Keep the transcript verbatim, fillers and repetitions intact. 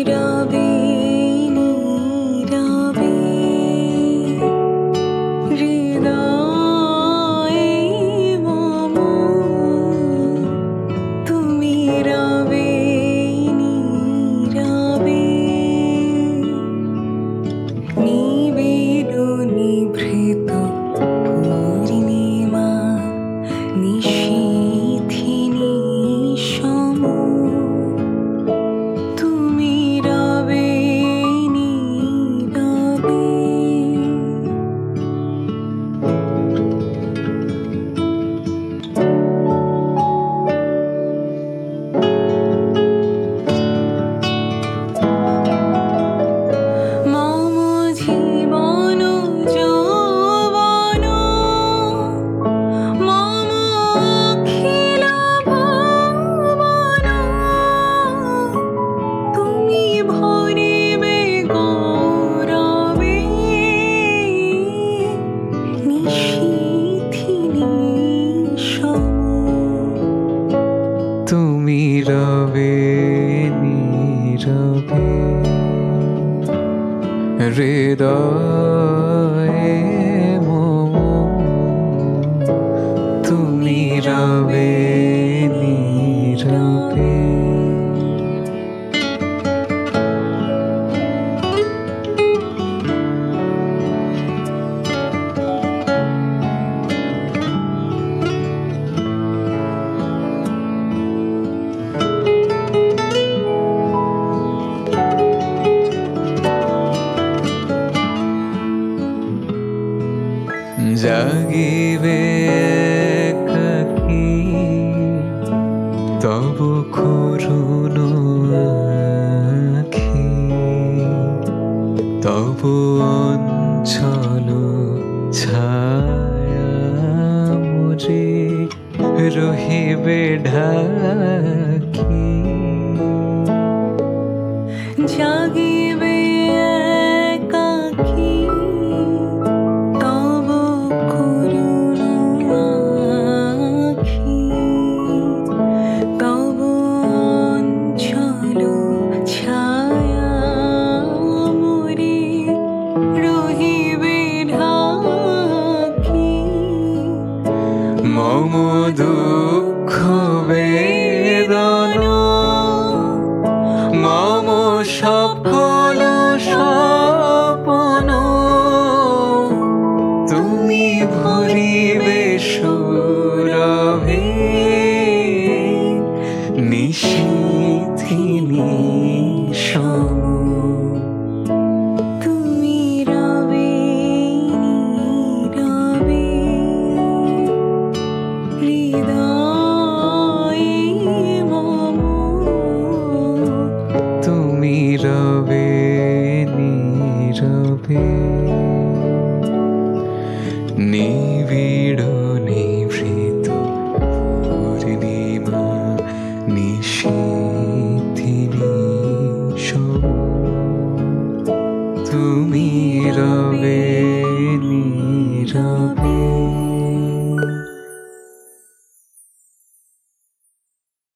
নীরবে নীরবে হৃদয়ে মম তুমি রবে নীরবে নিবিড় নিভৃত পূর্ণিমা নিশীথি নিঃসম তুমি রবে নীরবে মম জীবন যৌবন মম অখিল ভুবন তুমি ভরিবে গৌরবে নিশীথি নিঃসম তুমি রবে নীরবে হৃদয়ে মম তুমি রবে নীরবে জাগিবে একাকী তব করুণ আখি তব অঞ্চল ছায়া মুরে রহিবে ঢাকি জাগিবে একাকী তব করুণ আখি তব অঞ্চল ছায়া মোরে রহিবে ঢাকি মম দুঃখ বেদন মম সকল স্বপ্ন তুমি ভরিবে সুরভে নিশীথি নিঃসম তুমি রবে নীরবে হৃদয়ে মম তুমি রবে নীরবে নিবিড় নিভৃত পূর্ণিমা নিশীথি নিঃসম তুমি রবে নীরবে।